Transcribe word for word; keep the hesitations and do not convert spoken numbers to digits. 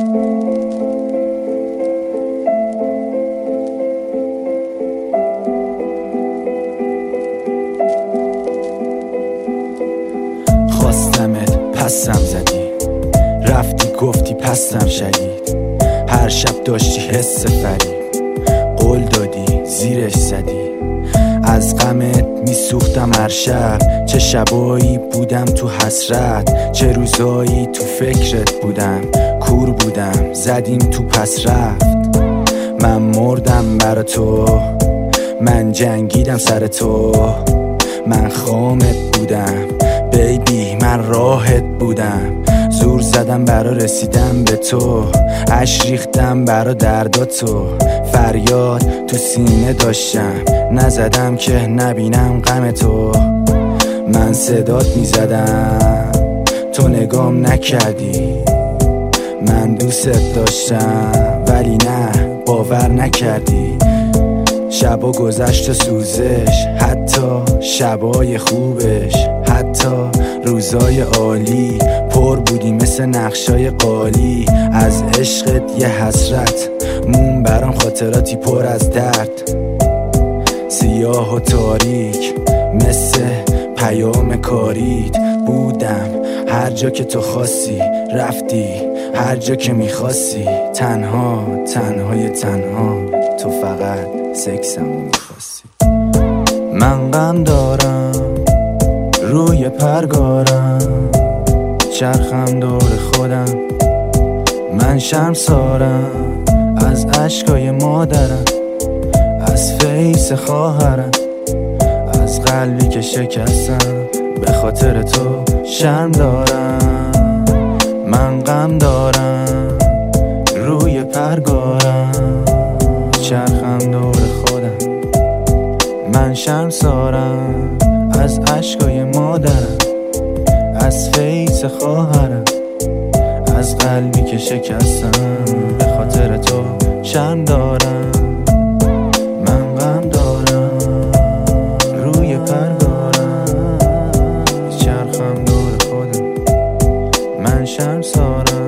خواستمت پسم زدی، رفتی گفتی پسم شدید. هر شب داشتی حس فرید، قول دادی زیرش زدی. از غمت میسوختم هر شب، چه شبایی بودم تو حسرت، چه روزایی تو فکرت بودم. کور بودم زدیم تو پس رفت. من مردم برا تو، من جنگیدم سر تو. من خامت بودم بیبی، من راحت بودم. زور زدم برا رسیدم به تو، عشق ریختم برا درداتو. فریاد تو سینه داشتم، نزدم که نبینم غم تو. من صدات میزدم تو نگام نکردی. من دوست داشتم ولی نه باور نکردی. شبا گذشت و سوزش، حتی شبای خوبش، حتی روزای عالی پر بودی مثل نقشای قالی. از عشقت یه حسرت مون برام، خاطراتی پر از درد. سیاه و تاریک مثل پیام کارید بودم. هر جا که تو خواستی رفتی، هر جا که میخواستی. تنها تنهای تنها تو فقط سکسمو میخواستی. من غم دارم روی پرگارم، چرخم دور خودم. من شرمسارم از اشکای مادرم، از فیس خواهرم، از قلبی که شکستم به خاطر تو. شرم دارم من غم دارم روی پرگارم، چرخم دور خودم. من شرمسارم از اشکای مادرم، از فیس خواهرم، از قلبی که شکستم به خاطر تو. شرم دارم من غم دارم روی پرگارم، چرخم دور خودم. من شرمسارم